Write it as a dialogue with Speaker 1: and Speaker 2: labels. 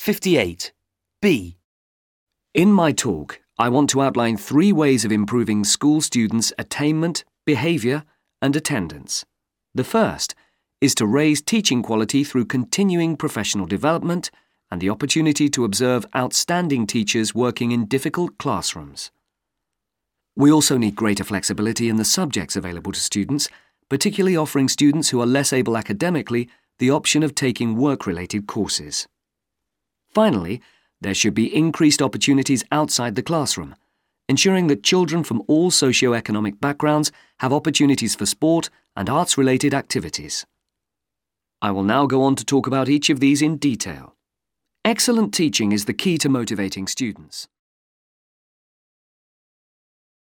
Speaker 1: 58. B.
Speaker 2: In my talk, I want to outline 3 ways of improving school students' attainment, behaviour and attendance. The first is to raise teaching quality through continuing professional development and the opportunity to observe outstanding teachers working in difficult classrooms. We also need greater flexibility in the subjects available to students, particularly offering students who are less able academically the option of taking work-related courses. Finally, there should be increased opportunities outside the classroom, ensuring that children from all socio-economic backgrounds have opportunities for sport and arts-related activities. I will now go on to talk about each of these in detail. Excellent teaching is the key to motivating students.